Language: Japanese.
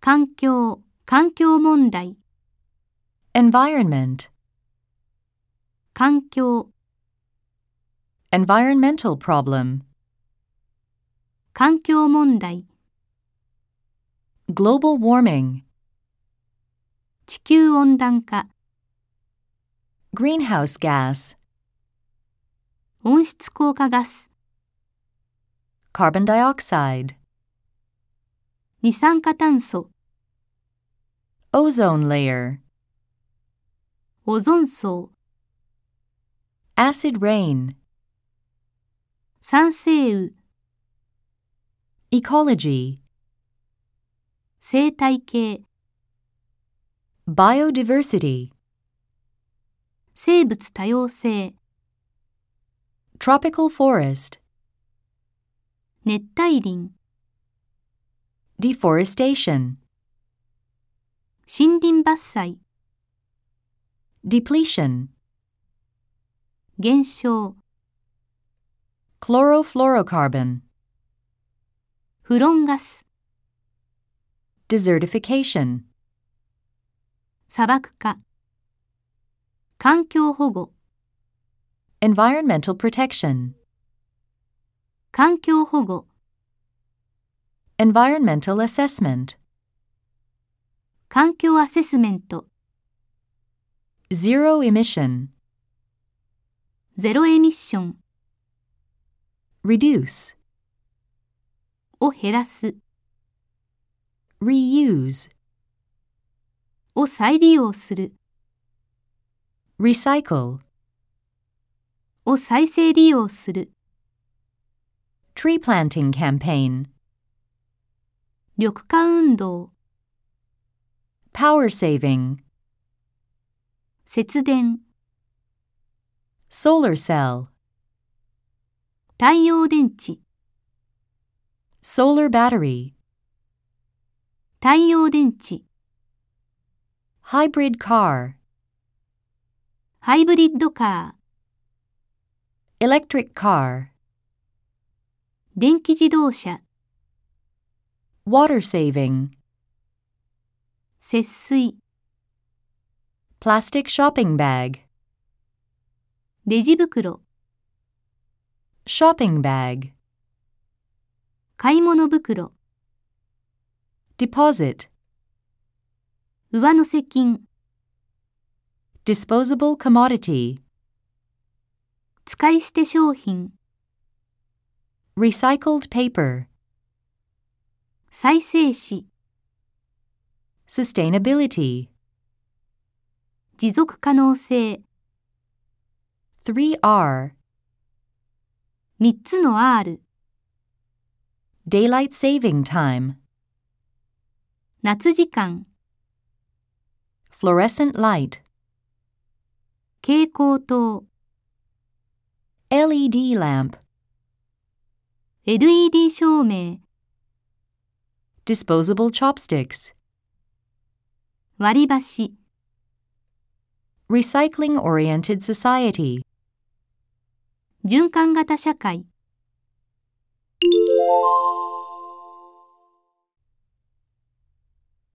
環境問題、 environment, 環境、 environmental problem, 環境問題、 global warming, 地球温暖化、 greenhouse gas, 温室効果ガス、 carbon dioxide, 二酸化炭素、 ozone layer, オゾン層、 acid rain, 酸性雨、 ecology, 生態系、 biodiversity, 生物多様性、 tropical forest, 熱帯林、 deforestation, 森林伐採、 depletion, 減少、 chlorofluorocarbon, フロンガス、 desertification, 砂漠化、環境保護、 environmental protection, 環境保護、 environmental assessment, 環境アセスメント、 zero emission, ゼロエミッション reduce, を減らす、 reuse, を再利用する、 recycle, を再生利用する、 tree planting campaign, 緑化運動、 power saving, 節電、 solar cell, 太陽電池、 solar battery, 太陽電池、 hybrid car, ハイブリッドカー、 electric car, 電気自動車、 water saving, 節水、 plastic shopping bag, レジ袋、 shopping bag, 買い物袋、 deposit, 上乗せ金、 disposable commodity, 使い捨て商品、 recycled paper, 再生紙、 sustainability, 持続可能性、 3R, 3つの R、 daylight saving time, 夏時間、 fluorescent light, 蛍光灯、 LED lamp, LED 照明、 disposable chopsticks, 割り箸、 recycling-oriented society. 循環型社会。